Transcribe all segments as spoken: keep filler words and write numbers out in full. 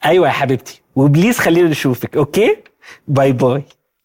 ايوه يا حبيبتي، وبليز خلينا نشوفك. اوكي باي باي.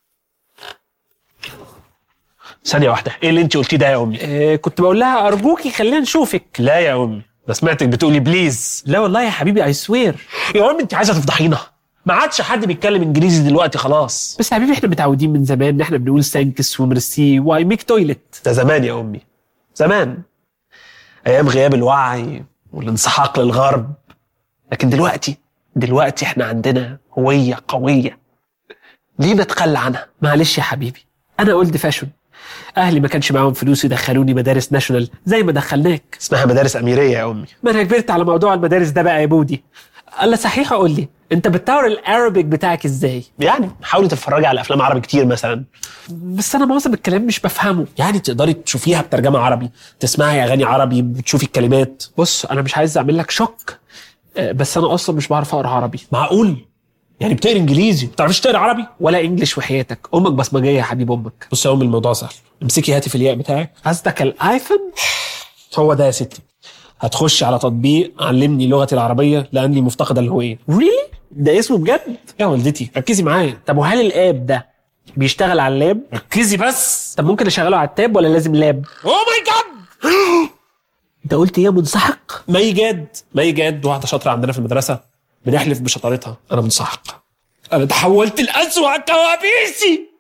ثانيه واحده، ايه اللي انت قلتيه ده يا امي؟ آه كنت بقول لها ارجوكي خلينا نشوفك. لا يا امي، انا سمعتك بتقولي بليز. لا والله يا حبيبي اي سوير. يا امي انت عايزه تفضحينا، ما عادش حد بيتكلم انجليزي دلوقتي خلاص. بس يا حبيبي احنا متعودين من زمان ان احنا بنقول ثانكس وميرسي واي ميك تويلت. ده زمان يا امي، زمان ايام غياب الوعي والانسحاق للغرب. لكن دلوقتي دلوقتي احنا عندنا هويه قويه، ليه نتخلى عنها؟ معلش يا حبيبي، انا اولد فاشون. اهلي ما كانش معاهم فلوس يدخلوني مدارس ناشونال زي ما دخلناك. اسمها مدارس اميريه يا امي. ما انا كبرت على موضوع المدارس ده بقى يا بودي. الله صحيح، اقول لي انت بتطور الارابيك بتاعك ازاي؟ يعني حاولي تتفرجي على افلام عربي كتير مثلا. بس انا معظم الكلام مش بفهمه. يعني تقدري تشوفيها بترجمه عربي، تسمعي اغاني عربي، بتشوفي الكلمات. بص انا مش عايز اعمل لك شوك، بس انا اصلا مش بعرف اقرا عربي. معقول؟ يعني بتقري انجليزي ما بتعرفيش تقري عربي؟ ولا انجليش وحياتك، امك بصمجيه يا حبيب امك. بصي يا امي الموضوع سهل، امسكي هاتف الياء بتاعك. قصدك الايفون؟ هو ده يا ستي. هتخشي على تطبيق علمني لغتي العربيه لاني مفتقده الهويه. ريلي؟ ده اسمه بجد؟ يا والدتي ركزي معايا. طب وهل الاب ده بيشتغل على اللاب؟ ركزي بس. طب ممكن اشغله على التاب ولا لازم لاب؟ اوه ماي جاد. انت قلت ايه يا منسحق؟ مي جاد، مي جاد واحده شاطره عندنا في المدرسه، بنحلف بشطارتها. انا منسحق، انا تحولت لأسوأ كوابيسي.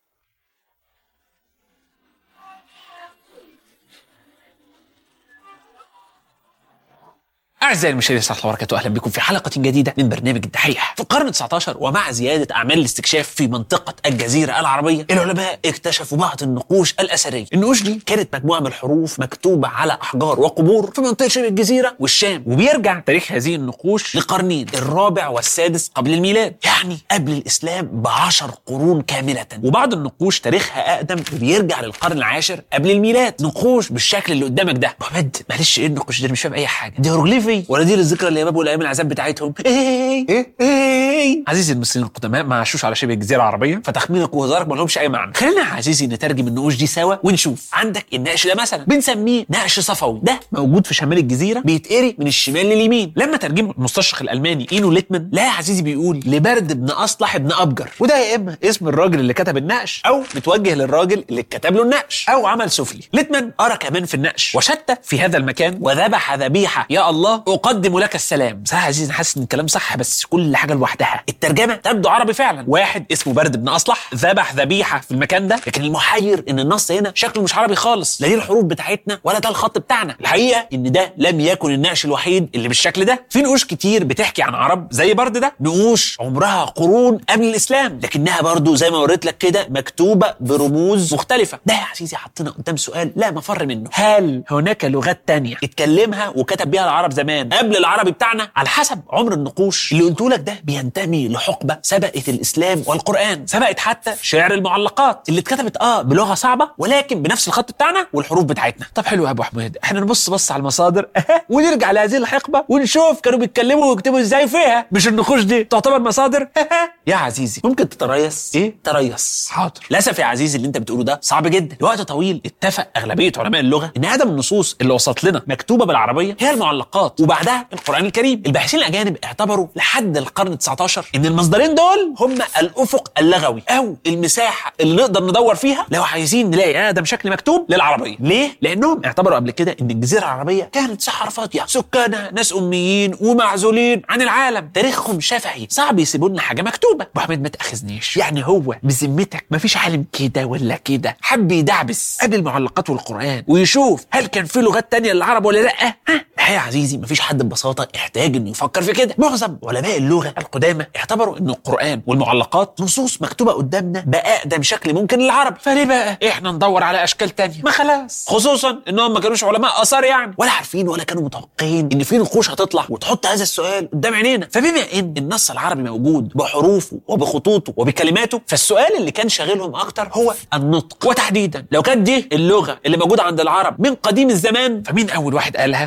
أعزائي المشاهدين السلام عليكم وبركاته، أهلا بكم في حلقة جديدة من برنامج الدحيح. في القرن التاسع عشر ومع زيادة أعمال الاستكشاف في منطقة الجزيرة العربية، العلماء اكتشفوا بعض النقوش الأثرية. النقوش دي كانت مجموعة من الحروف مكتوبة على أحجار وقبور في منطقة شبه الجزيرة والشام، وبيرجع تاريخ هذه النقوش لقرنين الرابع والسادس قبل الميلاد، يعني قبل الإسلام بعشر قرون كاملة. وبعض النقوش تاريخها أقدم وبيرجع للقرن العاشر قبل الميلاد. نقوش بالشكل اللي قدامك ده. محمد معلش إيه النقوش دي؟ مش فاهم أي حاجة. دي هيروغليفي ولا دي للذكرى الياباب والايام العذاب بتاعتهم؟ ايه ايه ايه. عزيزي المصريين القدماء ما عاشوش على شبه الجزيره العربيه، فتخمينك وهزارك ما لهمش اي معنى. خلينا يا عزيزي نترجم النقوش دي سوا ونشوف. عندك النقش ده مثلا بنسميه نقش صفوي، ده موجود في شمال الجزيره، بيتقري من الشمال لليمين. لما ترجمه المستشرق الالماني اينو ليتمان، لا يا عزيزي بيقول لبرد بن اصلح بن ابجر، وده يا اما اسم الراجل اللي كتب النقش او متوجه للراجل اللي كتب له النقش او عمل سفلي. ليتمان قرا كمان في النقش: وشت في هذا المكان وذبح ذبيحه يا الله اقدم لك السلام. بصراحه يا عزيزي حاسس ان الكلام صح، بس كل حاجه لوحدها. الترجمه تبدو عربي فعلا، واحد اسمه برد بن اصلح ذبح ذبيحه في المكان ده، لكن المحير ان النص هنا شكله مش عربي خالص، لا دي الحروف بتاعتنا ولا ده الخط بتاعنا. الحقيقه ان ده لم يكن النقش الوحيد اللي بالشكل ده. في نقوش كتير بتحكي عن عرب زي برد ده، نقوش عمرها قرون قبل الاسلام، لكنها برضو زي ما وريت لك كده مكتوبه برموز مختلفه. ده يا عزيزي حطنا قدام سؤال لا مفر منه: هل هناك لغات تانية اتكلمها وكتب بيها العرب زمان قبل العربي بتاعنا؟ على حسب عمر النقوش اللي قلته لك ده بينتمي لحقبه سبقت الاسلام والقران، سبقت حتى شعر المعلقات اللي اتكتبت اه بلغه صعبه ولكن بنفس الخط بتاعنا والحروف بتاعتنا. طب حلو يا ابو حميد، احنا نبص بص على المصادر ونرجع لهذه الحقبه ونشوف كانوا بيتكلموا ويكتبوا ازاي فيها. مش النقوش دي تعتبر مصادر؟ يا عزيزي ممكن تتريث. ايه تريث؟ حاضر. للاسف يا عزيزي اللي انت بتقوله ده صعب جدا. لوقت طويل اتفق اغلبيه علماء اللغه ان ادم النصوص اللي وصلت لنا مكتوبه بالعربيه هي المعلقات وبعدها القران الكريم. الباحثين الاجانب اعتبروا لحد القرن التاسع عشر ان المصدرين دول هم الافق اللغوي او المساحه اللي نقدر ندور فيها لو عايزين نلاقي ادم شكل مكتوب للعربيه. ليه؟ لانهم اعتبروا قبل كده ان الجزيره العربيه كانت صحراء فاضيه، سكانها ناس اميين ومعزولين عن العالم، تاريخهم شفهي، صعب يسيبوا لنا حاجه مكتوبه. ابو حميد ما تاخذنيش، يعني هو بذمتك ما فيش عالم كده ولا كده حب يدعبس قبل المعلقات والقران ويشوف هل كان في لغات تانية للعرب ولا لا؟ ها يا عزيزي ما فيش حد ببساطه احتاج انه يفكر في كده. معظم علماء اللغه القدامى اعتبروا ان القران والمعلقات نصوص مكتوبه قدامنا باقدم شكل ممكن للعرب، فليه بقى احنا ندور على اشكال تانية؟ ما خلاص، خصوصا انهم ما كانوش علماء اثار يعني، ولا عارفين ولا كانوا متوقعين ان في نقوش هتطلع وتحط هذا السؤال قدام عينينا. فبما ان النص العربي موجود بحروفه وبخطوطه وبكلماته، فالسؤال اللي كان شاغلهم اكتر هو النطق، وتحديدا لو كانت دي اللغه اللي موجوده عند العرب من قديم الزمان، فمين اول واحد قالها ومين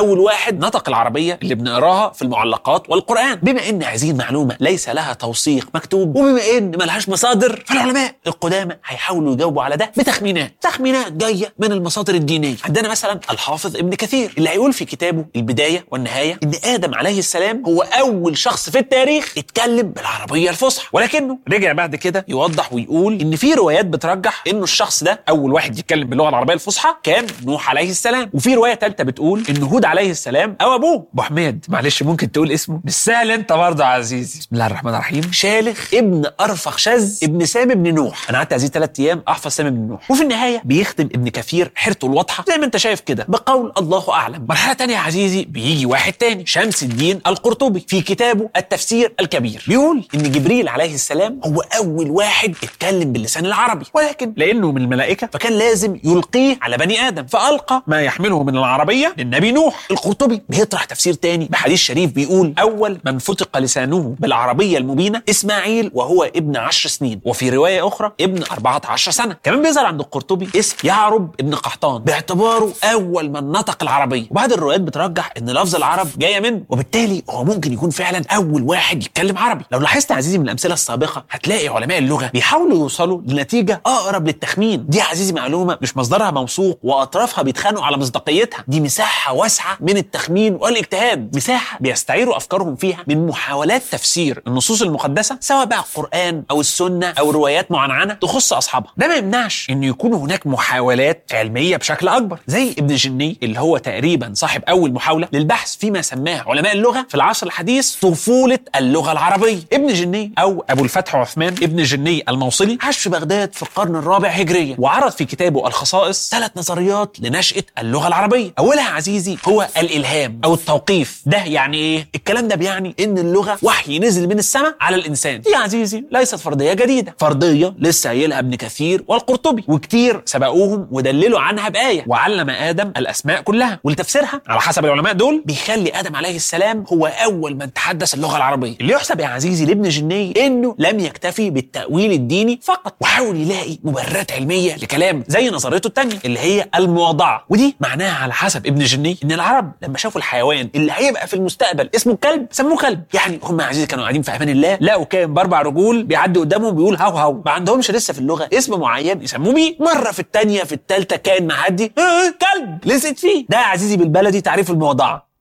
اول واحد نطق العربيه اللي بنقراها في المعلقات والقران. بما ان هذه المعلومه ليس لها توثيق مكتوب، وبما ان ملهاش مصادر، فالعلماء القدامى هيحاولوا يجاوبوا على ده بتخمينات تخمينات جايه من المصادر الدينيه. عندنا مثلا الحافظ ابن كثير اللي هيقول في كتابه البدايه والنهايه ان ادم عليه السلام هو اول شخص في التاريخ اتكلم بالعربيه الفصحى، ولكنه رجع بعد كده يوضح ويقول ان في روايات بترجح انه الشخص ده اول واحد يتكلم باللغه العربيه الفصحى كان نوح عليه السلام، وفي روايه ثالثه بتقول ان هود عليه السلام او ابوه. ابو حميد معلش ممكن تقول اسمه؟ مش سهل انت برضه يا عزيزي. بسم الله الرحمن الرحيم. شالخ ابن ارفخشز ابن سام ابن نوح. انا قعدت هذه ثلاث ايام احفظ سام ابن نوح. وفي النهايه بيختم ابن كثير حيرته الواضحه زي ما انت شايف كده بقول الله اعلم. مرحله ثانيه يا عزيزي بيجي واحد تاني، شمس الدين القرطبي، في كتابه التفسير الكبير بيقول ان جبريل عليه السلام هو اول واحد اتكلم باللسان العربي، ولكن لانه من الملائكه فكان لازم يلقيه على بني ادم، فالقى ما يحمله من العربيه للنبي نوح. القرطبي بيطرح تفسير تاني بحديث شريف بيقول اول من فتق لسانه بالعربيه المبينه اسماعيل وهو ابن عشر سنين، وفي روايه اخرى ابن أربعة عشر سنه. كمان بيظهر عند القرطبي اسم يعرب ابن قحطان باعتباره اول من نطق العربيه، وبعض الروايات بترجح ان لفظ العرب جايه منه، وبالتالي هو ممكن يكون فعلا اول واحد يتكلم عربي. لو لاحظت يا عزيزي من الامثله السابقه هتلاقي علماء اللغه بيحاولوا يوصلوا لنتيجه اقرب للتخمين. دي يا عزيزي معلومه مش مصدرها موثوق واطرافها بيتخانقوا على مصداقيتها، دي مساحه واسعه من التخمين والاجتهاد، مساحه بيستعيروا افكارهم فيها من محاولات تفسير النصوص المقدسه سواء بقى القران او السنه او روايات معنعنه تخص اصحابها. ده ما يمنعش ان يكون هناك محاولات علميه بشكل اكبر زي ابن جني اللي هو تقريبا صاحب اول محاوله للبحث فيما سماه علماء اللغه في العصر الحديث طفوله اللغه العربيه. ابن جني او ابو الفتح عثمان ابن جني الموصلي عاش في بغداد في القرن الرابع هجريا، وعرض في كتابه الخصائص ثلاث نظريات لنشأة اللغة العربية. أولها عزيزي هو الإلهام أو التوقيف. ده يعني إيه؟ الكلام ده بيعني إن اللغة وحي نزل من السماء على الإنسان. دي عزيزي ليست فرضية جديدة، فرضية لسه قايلها ابن كثير والقرطبي، وكتير سبقوهم ودللوا عنها بآية وعلم آدم الأسماء كلها، ولتفسيرها على حسب العلماء دول بيخلي آدم عليه السلام هو أول من تحدث اللغة العربية. اللي يحسب يا عزيزي لابن جني إنه لم يكتفي بالتأويل الديني فقط، وحاول يلاقي مبررات علمية لكلام زي نظريته الثانية اللي هي المواضعة، ودي معناها على حسب ابن جني ان العرب لما شافوا الحيوان اللي هيبقى في المستقبل اسمه الكلب سموه كلب. يعني هم يا عزيزي كانوا قاعدين في امان الله لقوا كائن باربع رجول بيعدي قدامهم بيقول هاو هاو، ما عندهمش لسه في اللغه اسم معين يسموه بيه. مره في الثانيه في الثالثه كائن معدي آه كلب لسيت فيه. ده يا عزيزي بالبلدي تعريف المواضعه.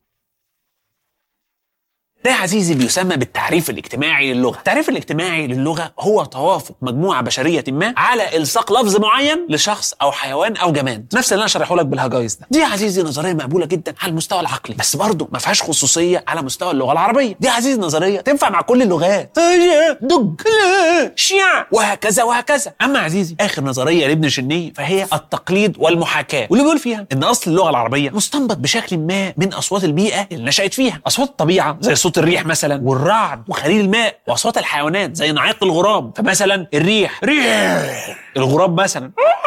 ده يا عزيزي بيسمى بالتعريف الاجتماعي للغة. التعريف الاجتماعي للغة هو توافق مجموعة بشرية ما على إلصاق لفظ معين لشخص أو حيوان أو جماد، نفس اللي أنا شرحه لك بالهجايز ده. دي يا عزيزي نظرية مقبولة جدا على المستوى العقلي، بس برضه ما فيهاش خصوصية على مستوى اللغة العربية. دي يا عزيزي نظرية تنفع مع كل اللغات، دج شيع وهكذا وهكذا. أما يا عزيزي آخر نظرية لابن جني فهي التقليد والمحاكاة، واللي بيقول فيها إن أصل اللغة العربية مستنبط بشكل ما من أصوات البيئة اللي نشأت فيها، أصوات الطبيعة زي صوت الريح مثلا والرعد وخليل الماء، واصوات الحيوانات زي نعيق الغراب. فمثلا الريح ريح، الغراب مثلا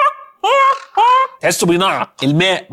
تحسه بينعق، الماء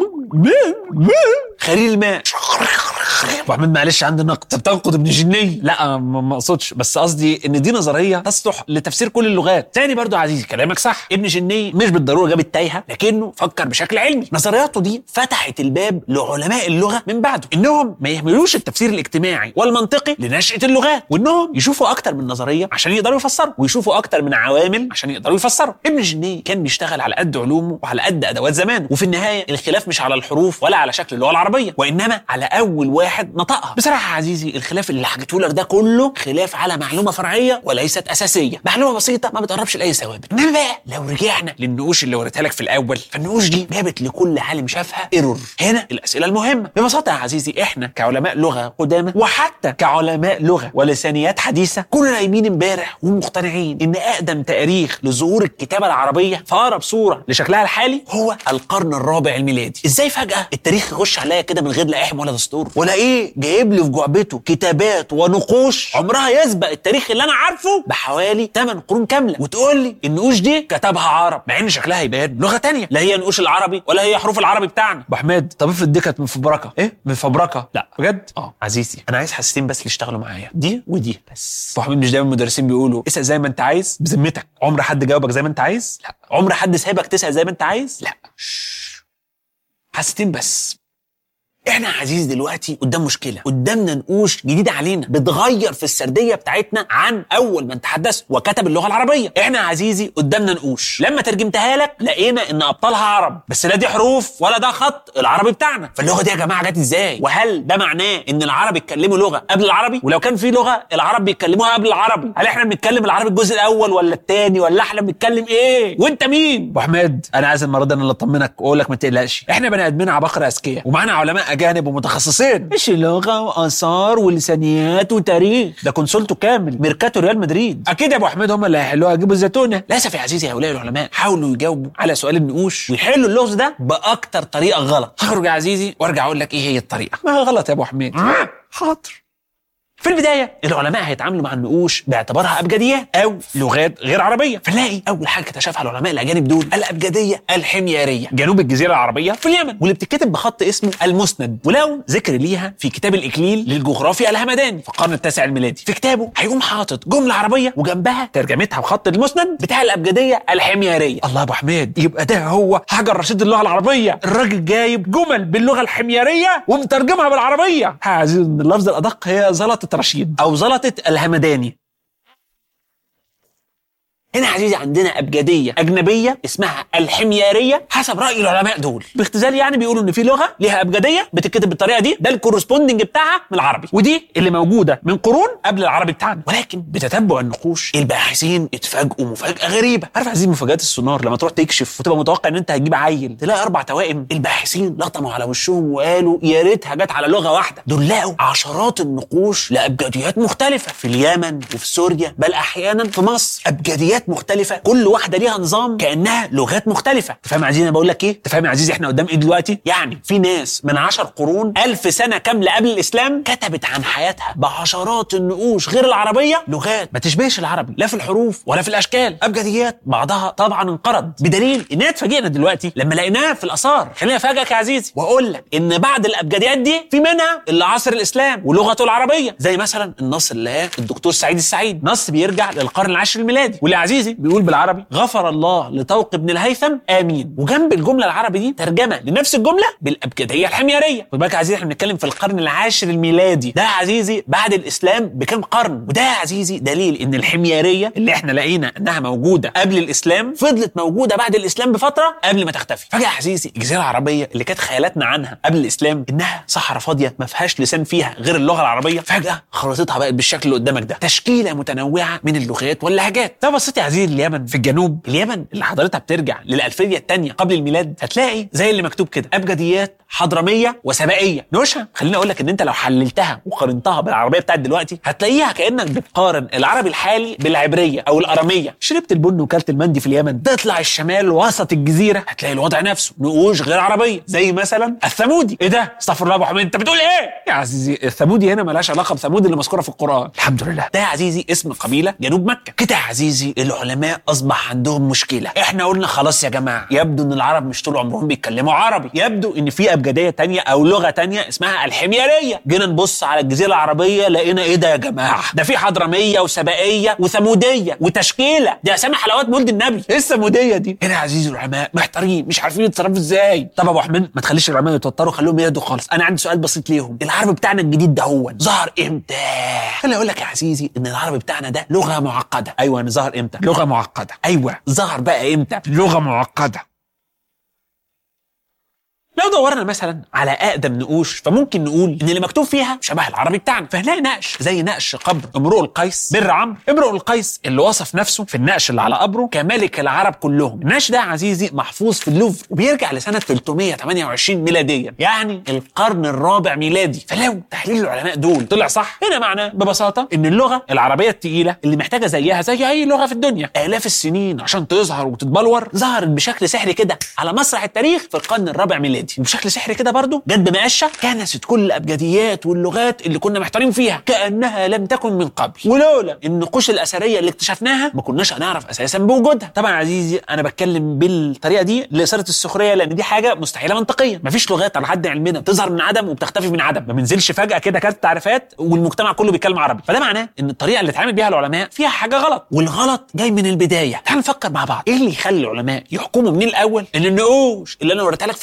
خليل الماء. ابو احمد معلش عندي نقد، انت بتنقد ابن جني؟ لا ما اقصدش، بس قصدي ان دي نظريه تصلح لتفسير كل اللغات. تاني برضو يا عزيزي كلامك صح، ابن جني مش بالضروره جاب التايهه، لكنه فكر بشكل علمي. نظرياته دي فتحت الباب لعلماء اللغه من بعده انهم ما يهملوش التفسير الاجتماعي والمنطقي لنشأة اللغات، وانهم يشوفوا اكتر من نظريه عشان يقدروا يفسروا، ويشوفوا اكتر من عوامل عشان يقدروا يفسروا. ابن جني كان بيشتغل على قد علومه وعلى قد ادوات زمانه، وفي النهايه الخلاف مش على الحروف ولا على شكل اللغه العربيه، وانما على اول واحد نطقها. بصراحه يا عزيزي الخلاف اللي حكيته لك ده كله خلاف على معلومه فرعيه وليست اساسيه، معلومه بسيطه ما بتقربش لاي ثوابت. انما بقى لو رجعنا للنقوش اللي وريتها لك في الاول، فالنقوش دي جابت لكل عالم شافها ايرور. هنا الاسئله المهمه ببساطه يا عزيزي، احنا كعلماء لغه قدامى وحتى كعلماء لغه ولسانيات حديثه كنا نايمين امبارح ومقتنعين ان اقدم تاريخ لظهور الكتابه العربيه في اقرب صوره لشكلها الحالي هو القرن الرابع الميلادي. ازاي فجاه التاريخ يخش عليا كده من غير لا احم ولا دستور ولا ايه؟ جايب لي في جعبته كتابات ونقوش عمرها يسبق التاريخ اللي انا عارفه بحوالي ثمانية قرون كامله، وتقول لي النقوش دي كتبها عرب، مع ان شكلها يبان لغه ثانيه، لا هي نقوش العربي ولا هي حروف العربي بتاعنا. ابو حميد طب افرض دي كانت من فبركه؟ ايه من فبركه؟ لا بجد؟ اه عزيزي انا عايز حاجتين بس اللي يشتغلوا معايا، دي ودي بس. ابو حميد مش دايما المدرسين بيقولوا اسال زي ما انت عايز؟ بذمتك عمر حد جاوبك زي ما انت عايز؟ لا. عمر حد سابك تسال زي ما انت عايز؟ لا. حاجتين بس، احنا يا عزيزي دلوقتي قدام مشكله، قدامنا نقوش جديده علينا بتغير في السرديه بتاعتنا عن اول من تحدث وكتب اللغه العربيه. احنا يا عزيزي قدامنا نقوش لما ترجمتها لك لقينا ان ابطالها عرب، بس لا دي حروف ولا ده خط العربي بتاعنا. فاللغه دي يا جماعه جت ازاي؟ وهل ده معناه ان العرب اتكلموا لغه قبل العربي؟ ولو كان في لغه العرب بيتكلموها قبل العربي، هل احنا بنتكلم العربي الجزء الاول ولا الثاني، ولا احنا بنتكلم ايه؟ وانت مين؟ ابو حميد انا عايز المره دي انا اللي اطمنك واقول لك ما تقلقش، احنا بني ادمين عباقره اذكياء ومعانا علماء اجانب ومتخصصين، مش لغه واثار ولسانيات وتاريخ، ده كونسولته كامل ميركاتو ريال مدريد. اكيد يا ابو حميد هم اللي هيحلوها يجيبوا الزيتونه. للاسف يا عزيزي هؤلاء العلماء حاولوا يجاوبوا على سؤال النقوش ويحلوا اللغز ده باكتر طريقه غلط. هخرج يا عزيزي وارجع اقول لك ايه هي الطريقه. ما غلط يا ابو حميد. حاضر. في البدايه العلماء هيتعاملوا مع النقوش باعتبارها ابجديات او لغات غير عربيه، فنلاقي اول حاجه اكتشفها العلماء الاجانب دول الابجديه الحمياريه جنوب الجزيره العربيه في اليمن، واللي بتتكتب بخط اسمه المسند، ولو ذكر ليها في كتاب الاكليل للجغرافيا الهمداني في القرن التاسع الميلادي. في كتابه هيقوم حاطط جمله عربيه وجنبها ترجمتها بخط المسند بتاع الابجديه الحمياريه. الله يا ابو حميد، يبقى ده هو حجر رشيد اللغه العربيه، الراجل جايب جمل باللغه الحمياريه ومترجمها بالعربيه. عزيزي اللفظ الادق هي زلطه رشيد او زلطة الهمداني. هنا يا عزيزي عندنا أبجدية أجنبية اسمها الحميارية حسب رأي العلماء دول، باختزال يعني بيقولوا إن في لغة ليها أبجدية بتتكتب بالطريقة دي، ده الكورسبوندنج بتاعها من العربي، ودي اللي موجودة من قرون قبل العربي بتاعنا. ولكن بتتبع النقوش الباحثين اتفاجئوا مفاجأة غريبة. عارف يا عزيزي مفاجآت السونار لما تروح تكشف وتبقى متوقع إن أنت هتجيب عيل تلاقي أربع توائم؟ الباحثين لطموا على وشهم وقالوا يا ريتها جت على لغة واحدة. دول لقوا عشرات النقوش لأبجديات مختلفة في اليمن وفي سوريا، بل أحيانا في مصر، أبجديات مختلفة كل واحدة ليها نظام كأنها لغات مختلفة. تفهم يا عزيزي انا بقول لك ايه؟ تفهم يا عزيزي احنا قدام ايه دلوقتي؟ يعني في ناس من عشر قرون ألف سنة كاملة قبل الإسلام كتبت عن حياتها بعشرات النقوش غير العربية لغات ما تشبهش العربي لا في الحروف ولا في الأشكال، أبجديات بعضها طبعا انقرض، بدليل إنها اتفاجئنا دلوقتي لما لقيناها في الآثار. خليني أفاجئك يا عزيزي وأقول لك إن بعض الأبجديات دي في منها اللي عصر الإسلام ولغته العربية، زي مثلا النص اللي هي الدكتور سعيد السعيد، نص بيرجع للقرن العاشر الميلادي، واللي عزيزي بيقول بالعربي غفر الله لطوق بن الهيثم آمين، وجنب الجملة العربي دي ترجمة لنفس الجملة بالأبجدية الحميارية. خد بالك يا عزيزي احنا بنتكلم في القرن العاشر الميلادي، ده يا عزيزي بعد الإسلام بكام قرن، وده يا عزيزي دليل إن الحميارية اللي احنا لقينا إنها موجودة قبل الإسلام فضلت موجودة بعد الإسلام بفترة قبل ما تختفي. فجأة يا عزيزي الجزيرة العربية اللي كانت خيالاتنا عنها قبل الإسلام إنها صحراء فاضية ما فيهاش لسان فيها غير اللغة العربية، فجأة خريطتها بقت بالشكل اللي قدامك ده، تشكيلة متنوعة من اللغات واللهجات. ده بصيت يا عزيزي اليمن في الجنوب، اليمن اللي حضرتها بترجع للألفية الثانية قبل الميلاد، هتلاقي زي اللي مكتوب كده أبجديات حضرمية وسبائية. نوشها خليني أقول لك إن أنت لو حللتها وقارنتها بالعربية بتاعت دلوقتي هتلاقيها كأنك بتقارن العربي الحالي بالعبرية أو الأرامية. شربت البن وكلت المندي في اليمن، تطلع الشمال وسط الجزيرة هتلاقي الوضع نفسه، نقوش غير عربية زي مثلا الثمودي. إيه ده؟ استغفر الله يا أبو حميد أنت بتقول إيه؟ يا عزيزي الثمودي هنا مالهاش علاقة بثمود اللي مذكورة في القرآن، الحمد لله. ده يا عزيزي اسم قبيلة جنوب مكة. كده يا عزيزي العلماء أصبح عندهم مشكلة، احنا قلنا خلاص يا جماعه يبدو ان العرب مش طول عمرهم بيتكلموا عربي، يبدو ان في ابجديه تانية او لغه تانية اسمها الحمياريه. جينا نبص على الجزيره العربيه لقينا ايه ده يا جماعه؟ ده في حضرميه وسبائيه وثموديه وتشكيله، دي اسامي حلوات مولد النبي. ايه الثموديه دي؟ هنا يا عزيزي العلماء محتارين مش عارفين يتصرفوا ازاي. طب ابو حميد ما تخليش العلماء يتوتروا، خليهم يهدوا خالص. انا عندي سؤال بسيط ليهم، العربي بتاعنا الجديد ده هو ظهر امتى؟ خليني اقول لك يا عزيزي ان العربي بتاعنا ده لغه معقده. ايوه انا ظهر امتى؟ لغه معقده. ايوه ظهر بقى امتى؟ لغه معقده. لو دورنا مثلا على اقدم نقوش فممكن نقول ان اللي مكتوب فيها شبه العربي بتاعنا، فهنلاقي نقش زي نقش قبر امرؤ القيس بر عمرو. امرؤ القيس اللي وصف نفسه في النقش اللي على قبره كملك العرب كلهم. النقش ده عزيزي محفوظ في اللوفر وبيرجع لسنه ثلاثمائة وثمانية وعشرين ميلاديا، يعني القرن الرابع ميلادي. فلو تحليل العلماء دول طلع صح، هنا معناه ببساطه ان اللغه العربيه الثقيله اللي محتاجه زيها زي اي لغه في الدنيا الاف السنين عشان تظهر وتتبلور، ظهرت بشكل سحري كده على مسرح التاريخ في القرن الرابع ميلادي، وبشكل سحري كده برضو جت بمقشه كنست كل الابجديات واللغات اللي كنا محتارين فيها كانها لم تكن من قبل. ولولا النقوش الاثريه اللي اكتشفناها ما كناش هنعرف اساسا بوجودها. طبعا عزيزي انا بتكلم بالطريقه دي لاثاره السخريه، لان دي حاجه مستحيله منطقيا. مفيش لغات على حد علمنا بتظهر من عدم وبتختفي من عدم، ما بننزلش فجاه كده كانت تعريفات والمجتمع كله بيتكلم عربي. فده معناه ان الطريقه اللي اتعامل بيها العلماء فيها حاجه غلط، والغلط جاي من البدايه. تعال نفكر مع بعض ايه اللي يخلي العلماء يحكموا من الاول ان النقوش اللي انا وريتها لك في الاول خالص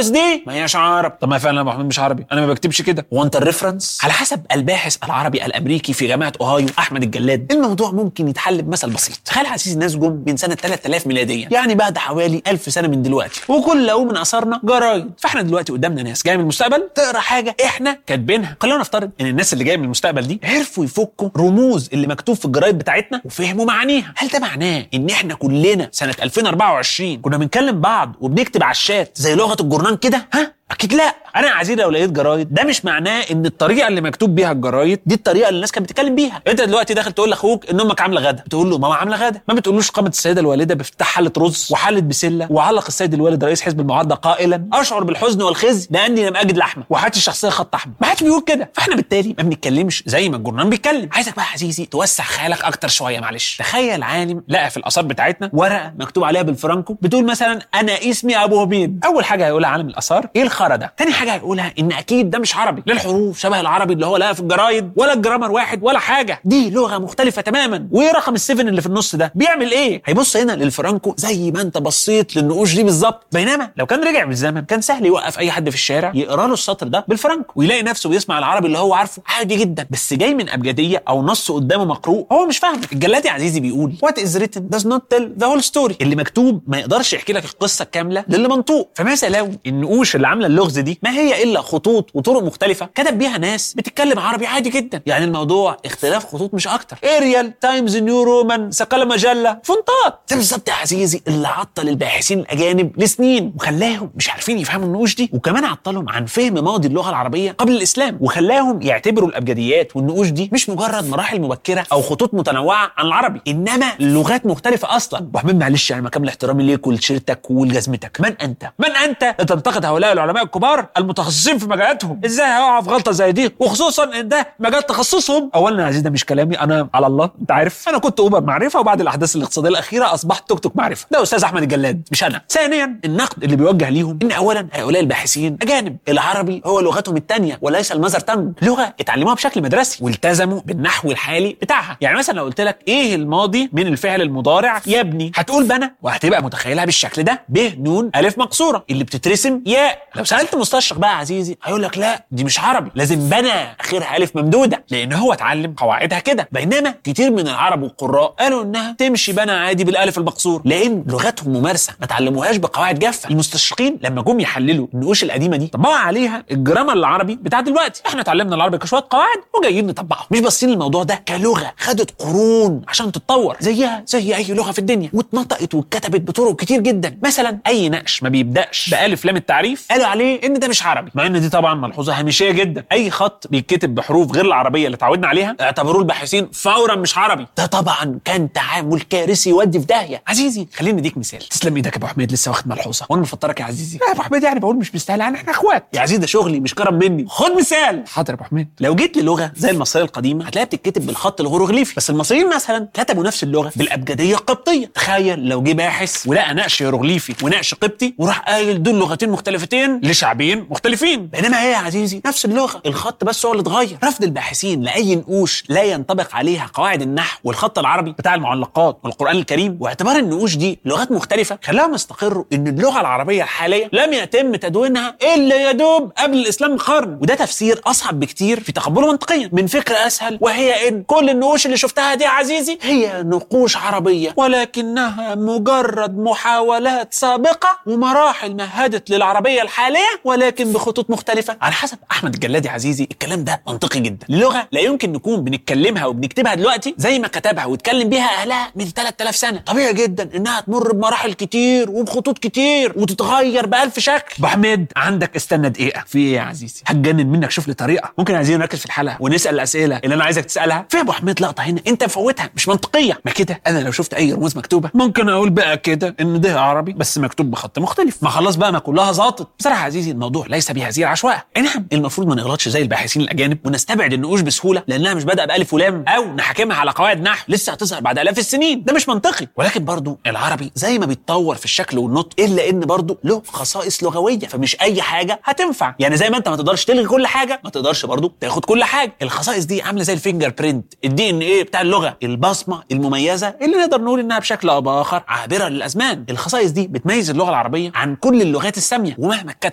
خالص دي ما هياش عرب. طب ما فعلا يا ابو حميد مش عربي، انا ما بكتبش كده. هو انت الريفرنس؟ على حسب الباحث العربي الامريكي في جامعه اوهايو احمد الجلاد الموضوع ممكن يتحل بمثل بسيط. تخيل عزيزي الناس جم من سنه ثلاثة آلاف ميلاديا، يعني بعد حوالي ألف سنه من دلوقتي، وكل يوم من اثرنا جرايد. فاحنا دلوقتي قدامنا ناس جايه من المستقبل تقرا حاجه احنا كاتبينها. خلينا نفترض ان الناس اللي جايه من المستقبل دي عرفوا يفكوا رموز اللي مكتوب في الجرايد بتاعتنا وفهموا معانيها. هل ده معناه ان احنا كلنا سنه ألفين وأربعة وعشرين كنا بنكلم بعض وبنكتب على الشات زي لغه الجورنان كده؟ ها اكيد لا. انا يا عزيزي لو لقيت جرايد ده مش معناه ان الطريقه اللي مكتوب بيها الجرايد دي الطريقه اللي الناس كانت بتتكلم بيها. انت دلوقتي داخل تقول لاخوك ان امك عامله غدا، بتقول له ماما عامله غدا، ما بتقولوش قامت السيده الوالده بافتتاح حله رز وحله بسله وعلق السيد الوالد رئيس حزب المعارضه قائلا اشعر بالحزن والخزي لاني لم اجد لحمه وحياتي الشخصيه خط احمر. ما حدش بيقول كده. فاحنا بالتالي ما بنتكلمش زي ما الجورنال بيتكلم. عايزك بقى يا عزيزي توسع خيالك اكتر شويه معلش. تخيل عالم لقى في الاثار بتاعتنا ورقه مكتوب عليها بالفرنكو بتقول مثلا انا اسمي ابو هبيب. اول حاجه هيقولها عالم الاثار ايه الخرا ده؟ تاني حاجه هيقولها ان اكيد ده مش عربي، لا الحروف شبه العربي اللي هو لقى في الجرايد ولا الجرامر واحد ولا حاجه، دي لغه مختلفه تماما. وايه رقم السفن اللي في النص ده بيعمل ايه؟ هيبص هنا للفرنكو زي ما انت بصيت للنقوش دي بالظبط. بينما لو كان رجع بالزمن كان سهل يوقف اي حد في الشارع يقرا له السطر ده بالفرنكو ويلاقي نفسه بيسمع العربي اللي هو عارفه عادي جدا، بس جاي من ابجديه او نص قدامه مقروء هو مش فاهمه. الجلادي عزيزي بيقول what is written does not tell the whole story. اللي مكتوب ما يقدرش يحكي لك القصه الكامله للي منطوق. فماذا لو النقوش اللي عامله اللغز دي ما هي الا خطوط وطرق مختلفه كتب بيها ناس بتتكلم عربي عادي جدا؟ يعني الموضوع اختلاف خطوط مش اكتر. اريال تايمز نيو رومان سقاله مجله فونتات. ده بالظبط يا عزيزي اللي عطل الباحثين الاجانب لسنين وخلاهم مش عارفين يفهموا النقوش دي، وكمان عطلهم عن فهم ماضي اللغه العربيه قبل الاسلام، وخلاهم يعتبروا الابجديات والنقوش دي مش مجرد مراحل مبكره او خطوط متنوعه عن العربي، انما لغات مختلفه اصلا. ابو حميد معلش يعني مكان احترامي ليك ولشيرتك ولجزمتك، من انت؟ من انت لتنتقد هؤلاء العلماء الكبار المتخصصين في مجالاتهم؟ ازاي هيقعوا في غلطه زي دي وخصوصا ان ده مجال تخصصهم؟ اولا يا عزيزي ده مش كلامي انا، على الله انت عارف انا كنت اوبر معرفه وبعد الاحداث الاقتصاديه الاخيره اصبحت توك توك معرفه. ده استاذ احمد الجلاد مش انا. ثانيا النقد اللي بيوجه ليهم ان اولا هؤلاء الباحثين اجانب، العربي هو لغتهم الثانيه وليس المذر تانج، لغه اتعلموها بشكل مدرسي والتزموا بالنحو الحالي بتاعها. يعني مثلا لو قلت لك ايه الماضي من الفعل المضارع يبني هتقول بنى وهتبقى متخيلها بالشكل ده ب نون الف مقصوره اللي بتترسم ياء. لو سالت مستشرق بقى يا عزيزي هيقول لك لا دي مش عربي، لازم بنى اخرها الف ممدوده لان هو اتعلم قواعدها كده. بينما كتير من العرب والقراء قالوا انها تمشي بنى عادي بالالف المقصور لان لغتهم ممارسه ما اتعلموهاش بقواعد جافه. المستشرقين لما جم يحللوا النقوش القديمه دي طبقوا عليها الجرامر العربي بتاع دلوقتي. احنا اتعلمنا العربي كشويه قواعد وجايين نطبقها، مش باصين الموضوع ده كلغه خدت قرون عشان تتطور زيها زي اي لغه في الدنيا واتنطقت واتكتبت بطرق كتير جدا. مثلا اي نقش ما بيبداش بالف لام التعريف قالوا عليه ان ده مش عربي، مع ان دي طبعا ملحوظه هامشيه جدا. اي خط بيتكتب بحروف غير العربيه اللي اتعودنا عليها اعتبروه الباحثين فورا مش عربي. ده طبعا كان تعامل كارثي يودي في داهيه. عزيزي خليني اديك مثال. تسلم ايدك يا ابو حميد لسه واخد ملحوظه وانا مفطرك يا عزيزي. يا ابو حميد يعني بقول مش مستاهل، يعني احنا اخوات يا عزيزي، ده شغلي مش كرم مني. خد مثال. حاضر يا ابو حميد. لو جيت للغه زي المصريه القديمه هتلاقيها بتتكتب بالخط الهيروغليفي، بس المصريين مثلا كتبوا نفس اللغه بالابجديه القبطيه. تخيل لو جه باحث ولقى نقش هيروغليفي ونقش قبطي وراح قايل دول لغتين مختلفتين لشعبين مختلفين، بينما هي يا عزيزي نفس اللغه، الخط بس هو اللي اتغير. رفض الباحثين لاي نقوش لا ينطبق عليها قواعد النحو والخط العربي بتاع المعلقات والقران الكريم واعتبار النقوش دي لغات مختلفه خلاهم يستقروا ان اللغه العربيه الحاليه لم يتم تدوينها الا يدوب قبل الاسلام بقرن. وده تفسير اصعب بكتير في تقبله منطقيا من فكره اسهل، وهي ان كل النقوش اللي شفتها دي يا عزيزي هي نقوش عربيه ولكنها مجرد محاولات سابقه ومراحل مهدت للعربيه الحاليه ولكن بخطوط مختلفه. على حسب احمد الجلادي عزيزي الكلام ده منطقي جدا. اللغه لا يمكن نكون بنتكلمها وبنكتبها دلوقتي زي ما كتبها واتكلم بيها اهلها من ثلاثة آلاف سنه. طبيعي جدا انها تمر بمراحل كتير وبخطوط كتير وتتغير بألف شكل. ابو حميد عندك استنى دقيقه. في ايه يا عزيزي؟ هتجنن منك، شوف لي طريقه. ممكن عايزين نركز في الحلقه ونسال الاسئله اللي انا عايزك تسالها. في ابو حميد لقطه هنا انت مفوتها مش منطقيه. ما كده انا لو شفت اي رموز مكتوبه ممكن اقول بقى كده ان ده عربي بس مكتوب بخط مختلف. ما خلاص بقى ما كلها ظابطت. بصراحه يا عزيزي الموضوع ليس بهذه العشوائيه. نعم المفروض ما نغلطش زي الباحثين الاجانب ونستبعد النقوش بسهوله لانها مش بادئه بالف ولام او نحاكمها على قواعد نحو لسه هتظهر بعد الاف السنين. ده مش منطقي. ولكن برضو العربي زي ما بيتطور في الشكل والنطق الا ان برضو له خصائص لغويه، فمش اي حاجه هتنفع. يعني زي ما انت ما تقدرش تلغي كل حاجه ما تقدرش برضو تاخد كل حاجه. الخصائص دي عامله زي الفينجر برينت، الدي ان ايه بتاع اللغه، البصمه المميزه اللي نقدر نقول انها بشكل او باخر عابره للازمان. الخصائص دي بتميز اللغه العربيه عن كل اللغات الساميه ومهما اتكتب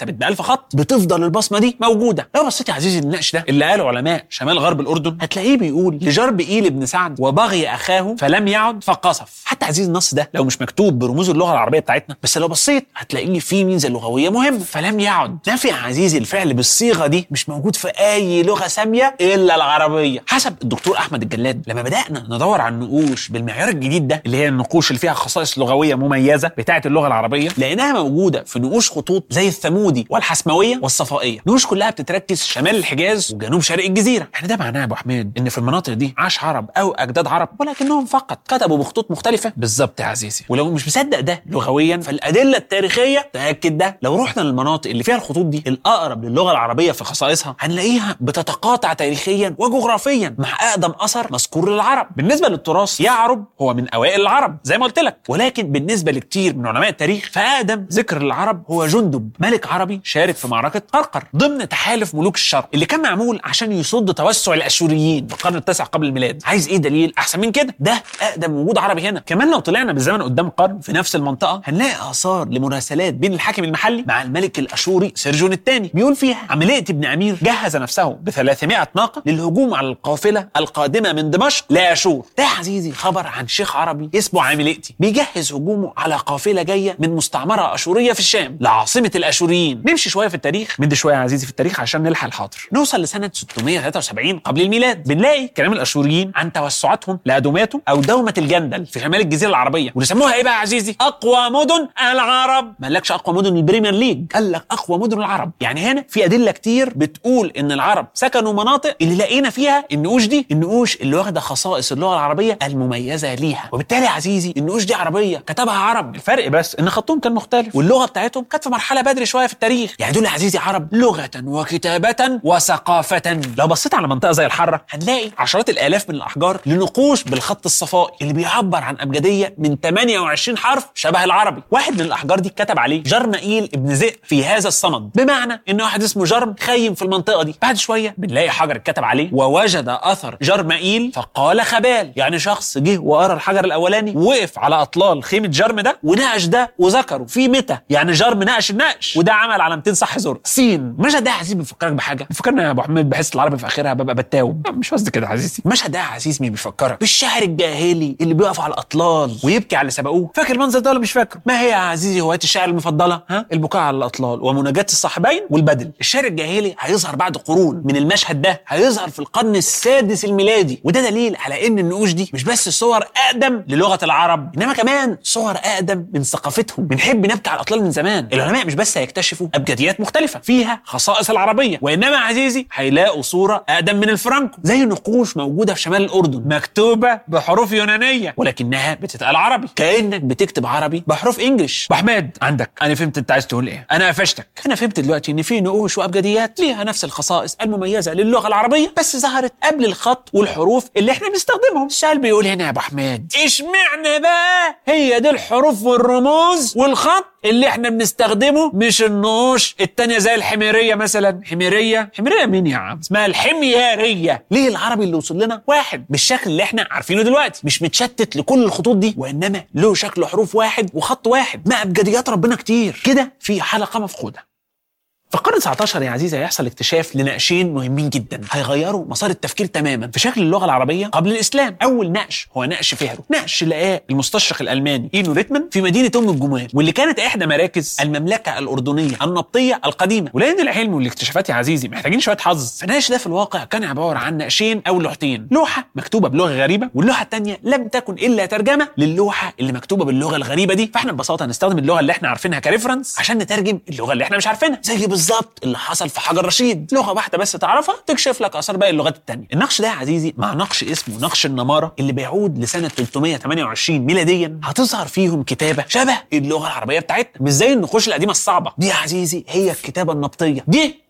اتكتبت بألف خط بتفضل البصمه دي موجوده. لو بصيت يا عزيزي النقش ده اللي قاله علماء شمال غرب الاردن هتلاقيه بيقول لجرب ايل بن سعد وبغي اخاه فلم يعد فقصف. حتى عزيزي النص ده لو مش مكتوب برموز اللغه العربيه بتاعتنا، بس لو بصيت هتلاقيه فيه ميزه لغويه مهمه. فلم يعد نافي يا عزيزي الفعل بالصيغه دي مش موجود في اي لغه ساميه الا العربيه. حسب الدكتور احمد الجلاد لما بدانا ندور على النقوش بالمعيار الجديد ده اللي هي النقوش اللي فيها خصائص لغويه مميزه بتاعه اللغه العربيه، لقيناها موجوده في نقوش خطوط زي الثمودي والحسمويه والصفائيه. نقوش كلها بتتركز شمال الحجاز وجنوب شرق الجزيره. احنا ده معناه يا ابو حميد ان في المناطق دي عاش عرب او اجداد عرب، ولكنهم فقط كتبوا بخطوط مختلفه. بالظبط يا عزيزي. ولو مش مصدق ده لغويا فالادله التاريخيه تاكد ده. لو رحنا للمناطق اللي فيها الخطوط دي الاقرب للغه العربيه في خصائصها هنلاقيها بتتقاطع تاريخيا وجغرافيا مع اقدم اثر مذكور للعرب. بالنسبه للتراث يعرب هو من اوائل العرب زي ما قلت لك، ولكن بالنسبه لكتير من علماء التاريخ فاقدم ذكر للعرب هو جندب ملك عربي شارك في معركه قرقر ضمن تحالف ملوك الشرق اللي كان معمول عشان يصد توسع الاشوريين في القرن التاسع قبل الميلاد. عايز ايه دليل احسن من كده؟ ده اقدم وجود عربي هنا. كمان لو طلعنا بالزمن قدام قرن في نفس المنطقه هنلاقي اثار لمراسلات بين الحاكم المحلي مع الملك الاشوري سرجون الثاني بيقول فيها عمليه ابن امير جهز نفسه ب ثلاثمائة ناقه للهجوم على القافله القادمه من دمشق لاشور. ده عزيزي خبر عن شيخ عربي اسمه عمليتي بيجهز هجومه على قافله جايه من مستعمره اشوريه في الشام لعاصمه الاشوريين. نمشي شويه في التاريخ، مد شويه يا عزيزي في التاريخ عشان نلحق الحاضر. نوصل لسنه ستمائة وثلاثة وسبعين قبل الميلاد، بنلاقي كلام الاشوريين عن توسعاتهم لادوماتو او دومه الجندل في شمال الجزيره العربيه، واللي سموها ايه بقى يا عزيزي؟ اقوى مدن العرب. ما قالكش اقوى مدن البريمير ليج، قال لك اقوى مدن العرب. يعني هنا في ادله كتير بتقول ان العرب سكنوا مناطق اللي لقينا فيها النقوش دي النقوش اللي واخده خصائص اللغه العربيه المميزه ليها. وبالتالي يا عزيزي النقوش دي عربيه كتبها عرب، الفرق بس ان خطهم كان مختلف واللغه بتاعتهم كانت في مرحله بدري شويه في التاريخ. يعني دول يا عزيزي عرب لغه وكتابه وثقافه. لو بصيت على منطقه زي الحره هنلاقي عشرات الالاف من الاحجار لنقوش بالخط الصفائي اللي بيعبر عن ابجديه من ثمانية وعشرين حرف شبه العربي. واحد من الاحجار دي كتب عليه جرمائيل ابن ذئب في هذا الصمد، بمعنى ان واحد اسمه جرم خيم في المنطقه دي. بعد شويه بنلاقي حجر اتكتب عليه ووجد اثر جرمائيل فقال خبال، يعني شخص جه وقرا الحجر الاولاني وقف على اطلال خيمه جرم ده وناقش ده وذكره في متى، يعني جرم ناقش النقش وده عمل علامتين صح زر سين. المشهد ده يا عزيزي بيفكرك بحاجه؟ بيفكرنا يا ابو حميد بحس العربي في اخرها ببقى بتاوب، مش قصدي كده يا عزيزي. المشهد ده يا عزيزي مين بيفكرك؟ بالشاعر الجاهلي اللي بيقف على الاطلال ويبكي على اللي سبقوه. فاكر المنظر ده ولا مش فاكره؟ ما هي يا عزيزي هوايات الشاعر المفضله؟ ها، البكاء على الاطلال ومناجاه الصاحبين والبدل. الشاعر الجاهلي هيظهر بعد قرون من المشهد ده، هيظهر في القرن السادس الميلادي، وده دليل على ان النقوش دي مش بس صور اقدم للغه العرب انما كمان صور اقدم من ثقافتهم. بنحب نبكي على الاطلال من زمان. العلماء مش بس هيكتشفوا ابجديات مختلفه فيها خصائص العربيه، وانما يا عزيزي هيلاقوا صوره اقدم من الفرنكو، زي نقوش موجوده في شمال الاردن مكتوبه بحروف يونانيه ولكنها بتتقال عربي، كانك بتكتب عربي بحروف انجلش. بحماد عندك، انا فهمت انت عايز تقول ايه، انا قفشتك. انا فهمت دلوقتي ان في نقوش وابجديات ليها نفس الخصائص المميزه للغه العربيه بس ظهرت قبل الخط والحروف اللي احنا بنستخدمهم. السؤال بيقول هنا يا ابو حماد، اشمعنى بقى هي دي الحروف والرموز والخط اللي احنا بنستخدمه مش النقوش التانية زي الحميريه مثلا؟ حميريه حميريه مين يا عم؟ اسمها الحمياريه. ليه العربي اللي وصل لنا واحد بالشكل اللي احنا عارفينه دلوقتي، مش متشتت لكل الخطوط دي، وانما له شكل حروف واحد وخط واحد مع ابجديات ربنا كتير كده في حلقه مفقوده. في القرن تسعتاشر يا عزيزي هيحصل اكتشاف لنقشين مهمين جدا هيغيروا مسار التفكير تماما في شكل اللغه العربيه قبل الاسلام. اول نقش هو نقش فهرو، نقش لقاه المستشرق الالماني اينو ريتمان في مدينه ام الجمال، واللي كانت احدى مراكز المملكه الاردنيه النبطيه القديمه. ولان العلم والاكتشافات يا عزيزي محتاجين شويه حظ، فالنقش ده في الواقع كان عباره عن نقشين او لوحتين، لوحه مكتوبه بلغه غريبه واللوحه الثانيه لم تكن الا ترجمه للوحه اللي مكتوبه باللغه الغريبه دي. فاحنا ببساطه هنستخدم اللغه اللي احنا عارفينها كريفرنس عشان نترجم اللغه اللي احنا مش عارفينها، زي بالظبط اللي حصل في حجر رشيد، لغه واحده بس تعرفها تكشف لك اثار باقي اللغات الثانيه. النقش ده يا عزيزي مع نقش اسمه نقش النماره اللي بيعود لسنه ثلاثمائة وثمانية وعشرين ميلاديا، هتظهر فيهم كتابه شبه اللغه العربيه بتاعتنا، مش زي النقوش القديمه الصعبه دي يا عزيزي. هي الكتابه النبطيه دي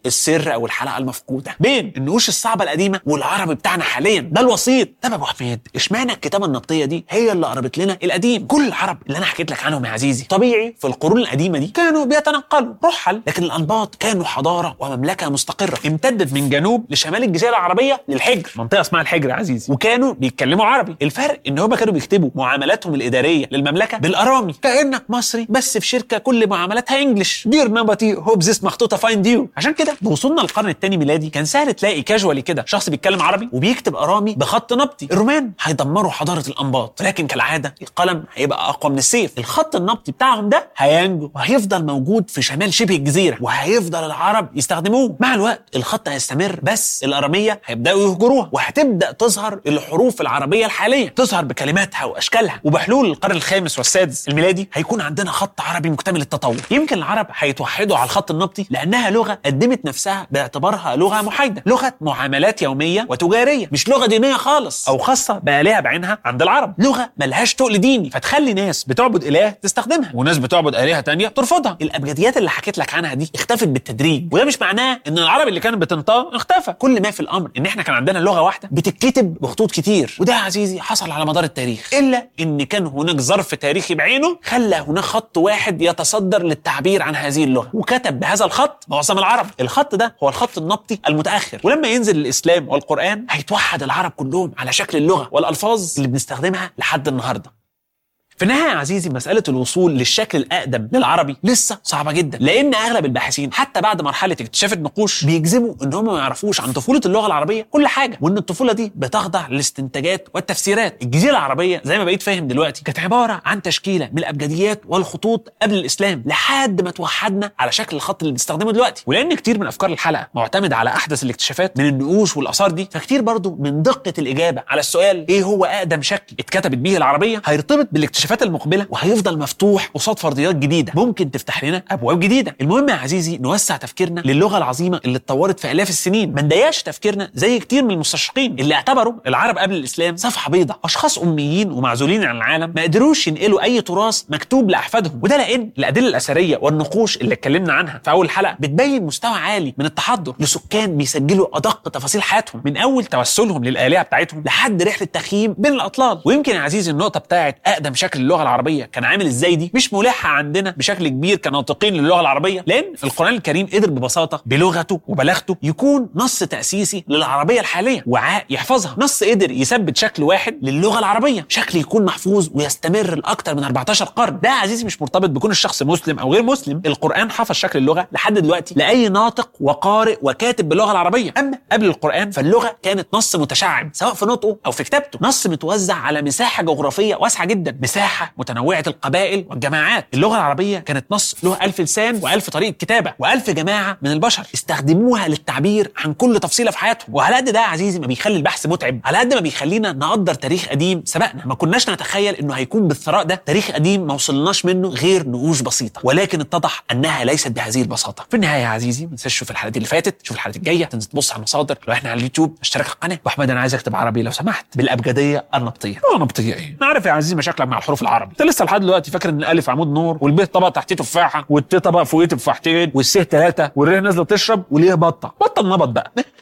السر او الحلقه المفقوده بين النقوش الصعبه القديمه والعربي بتاعنا حاليا، ده الوسيط. طب يا ابو حميد اشمعنى الكتابه النبطيه دي هي اللي قربت لنا القديم؟ كل العرب اللي انا حكيت لك عنهم يا عزيزي طبيعي في القرون القديمه دي كانوا بيتنقلوا رحل، لكن الانباط كانوا حضاره ومملكه مستقره امتدت من جنوب لشمال الجزيره العربيه للحجر، منطقه اسمها الحجر يا عزيزي، وكانوا بيتكلموا عربي. الفرق ان هم كانوا بيكتبوا معاملاتهم الاداريه للمملكه بالارامي، كانك مصري بس في شركه كل معاملاتها انجلش. دير نبطي هوبزيس محطوطه فاين ديو. عشان كده بوصولنا للقرن الثاني ميلادي كان سهل تلاقي كاجوالي كده شخص بيتكلم عربي وبيكتب ارامي بخط نبطي. الرومان هيدمروا حضاره الانباط، ولكن كالعاده القلم هيبقى اقوى من السيف. الخط النبطي بتاعهم ده هينجو وهيفضل موجود في شمال شبه الجزيره، وهيفضل العرب يستخدموه. مع الوقت الخط هيستمر، بس الاراميه هيبداوا يهجروها، وهتبدا تظهر الحروف العربيه الحاليه، تظهر بكلماتها واشكالها. وبحلول القرن الخامس والسادس الميلادي هيكون عندنا خط عربي مكتمل التطور. يمكن العرب هيتوحدوا على الخط النبطي لانها لغه قدمت نفسها باعتبارها لغه محايده، لغه معاملات يوميه وتجاريه، مش لغه دينيه خالص او خاصه بآلهة بعينها عند العرب. لغه ملهاش تقل ديني، فتخلي ناس بتعبد اله تستخدمها وناس بتعبد آلهة تانية ترفضها. الابجديات اللي حكيت لك عنها دي اختفت بالتدريج، وده مش معناه ان العرب اللي كانت بتنطق اختفى. كل ما في الامر ان احنا كان عندنا لغه واحده بتتكتب بخطوط كتير، وده يا عزيزي حصل على مدار التاريخ، الا ان كان هناك ظرف تاريخي بعينه خلى هناك خط واحد يتصدر للتعبير عن هذه اللغه، وكتب بهذا الخط معظم العرب. الخط ده هو الخط النبطي المتاخر، ولما ينزل الاسلام والقران هيتوحد العرب كلهم على شكل اللغه والالفاظ اللي بنستخدمها لحد النهارده. في النهاية يا عزيزي مسألة الوصول للشكل الأقدم للعربي لسه صعبة جدا، لأن أغلب الباحثين حتى بعد مرحلة اكتشاف النقوش بيجزموا إن هم ما يعرفوش عن طفولة اللغة العربية كل حاجة، وإن الطفولة دي بتخضع للاستنتاجات والتفسيرات. الجزيرة العربية زي ما بقيت فاهم دلوقتي كانت عبارة عن تشكيلة من الأبجديات والخطوط قبل الإسلام، لحد ما توحدنا على شكل الخط اللي بنستخدمه دلوقتي. ولأن كتير من أفكار الحلقة معتمد على أحدث الاكتشافات من النقوش والآثار دي، فكتير برضو من دقة الإجابة على السؤال إيه هو أقدم شكل اتكتبت به العربية هيرتبط بالاكتشافات المقبلة، وهيفضل مفتوح قصاد فرضيات جديده ممكن تفتح لنا ابواب جديده. المهم يا عزيزي نوسع تفكيرنا للغه العظيمه اللي اتطورت في الاف السنين، ما نضيقش تفكيرنا زي كتير من المستشرقين اللي اعتبروا العرب قبل الاسلام صفحه بيضاء، اشخاص اميين ومعزولين عن العالم ما قدروش ينقلوا اي تراث مكتوب لاحفادهم. وده لان الادله الاثريه والنقوش اللي اتكلمنا عنها في اول حلقه بتبين مستوى عالي من التحضر لسكان بيسجلوا ادق تفاصيل حياتهم، من اول توسلهم للالهه بتاعتهم لحد رحله تخييم بين الاطلال. ويمكن يا عزيزي النقطه بتاعت اقدم شكل اللغه العربيه كان عامل ازاي دي مش ملحه عندنا بشكل كبير كناطقين للغه العربيه، لان القران الكريم قدر ببساطه بلغته وبلاغته يكون نص تاسيسي للعربيه الحاليه، وعاء يحفظها. نص قدر يثبت شكل واحد للغه العربيه، شكل يكون محفوظ ويستمر لاكثر من أربعتاشر قرن. ده يا عزيزي مش مرتبط بكون الشخص مسلم او غير مسلم، القران حفظ شكل اللغه لحد دلوقتي لاي ناطق وقارئ وكاتب باللغه العربيه. اما قبل القران فاللغه كانت نص متشعب سواء في نطقه او في كتابته، نص متوزع على مساحه جغرافيه واسعه جدا، مساحه متنوعه القبائل والجماعات. اللغه العربيه كانت نص له ألف لسان وألف طريقه كتابه وألف جماعه من البشر استخدموها للتعبير عن كل تفصيله في حياتهم. وعلى قد ده يا عزيزي ما بيخلي البحث متعب، على قد ما بيخلينا نقدر تاريخ قديم سبقنا. ما كناش نتخيل انه هيكون بالثراء ده، تاريخ قديم ما وصلناش منه غير نقوش بسيطه، ولكن اتضح انها ليست بهذه البساطه. في النهايه يا عزيزي ما تنساش تشوف الحلقات اللي فاتت، شوف الحلقات الجايه، تنزل تبص على المصادر، لو احنا على اليوتيوب اشترك في القناه. واحمد انا عايز اكتب عربي لو سمحت بالابجديه النبطيه. اه نبطيه ايه؟ انا عارف يا عزيزي مشاكلك مع الحروف العربي، انت لسه لحد دلوقتي فاكر ان الالف عمود نور والب طبق تحتيه تفاحه والت طبق فوقيه تفاحتين والس ثلاثه والر نازله تشرب واليه بطه. بطل نبط بقى.